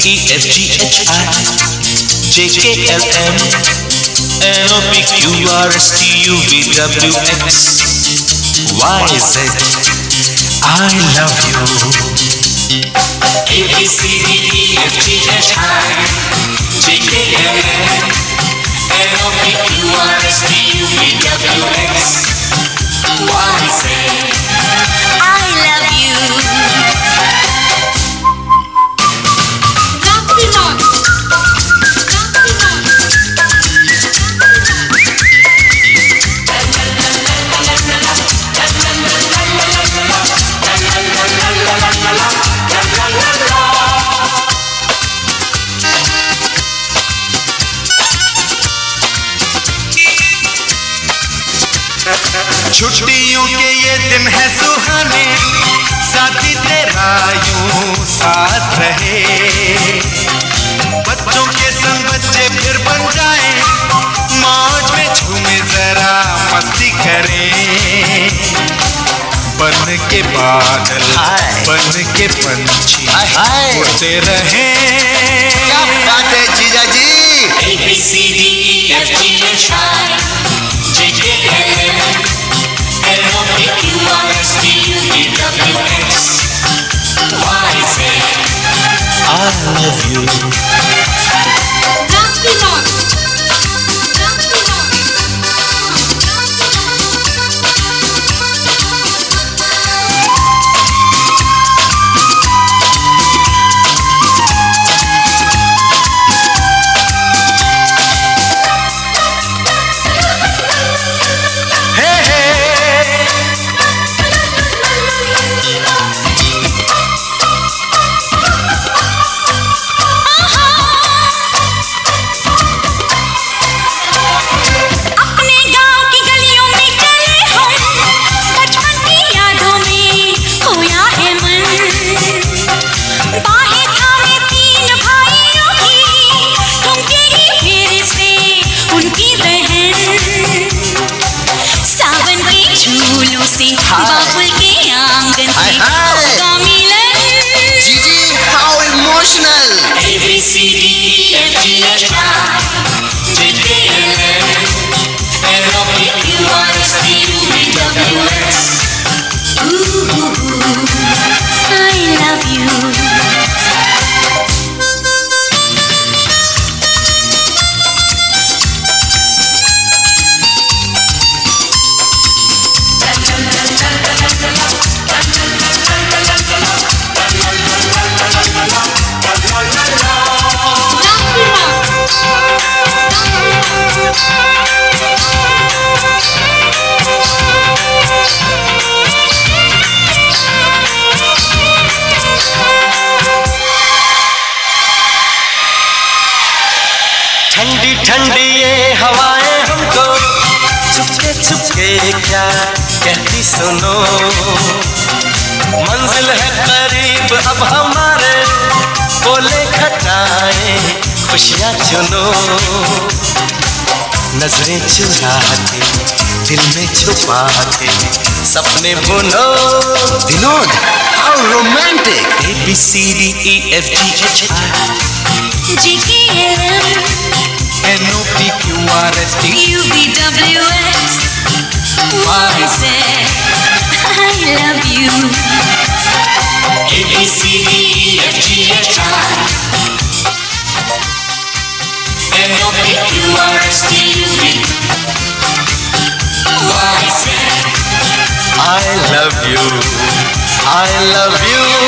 E F G H I J K L M N O P Q R S T U V W X Y Z. I love you. A B C D E F G H I J K L M N O P Q R S T U V W X Y Z. I love you. छुट्टियों के ये दिन है सुहाने, साथी तेरा यूं साथ रहे। बच्चों के संग बच्चे फिर बन जाए, मौज में झूमे जरा मस्ती करें। बन के बादल बन के पंछी उड़ते रहे। क्या बात है जीजा जी। A B C D E F G H I J K L M N O P Q R S T U V W X Y Z. I love you. बाबुल के आंगन से होगा मिलन। जीजी how emotional. A B C D E F G H I J K L M N O P Q R S T U V W X. Ooh, I love you. ठंडी ठंडी ये हवाएं हमको चुपके चुपके क्या कहती सुनो। मंजिल है करीब अब हमारे, बोले खटाएं खुशियाँ चुनो। नजरें चुराते दिल में छुपाते सपने बुनो। Vinod how romantic. A B C D E F G H I J K L M N O P Q R S T U V W X Y Z. I love you. A B C D E F G H I N O P Q R S T U V Y Z. I love you, I love you.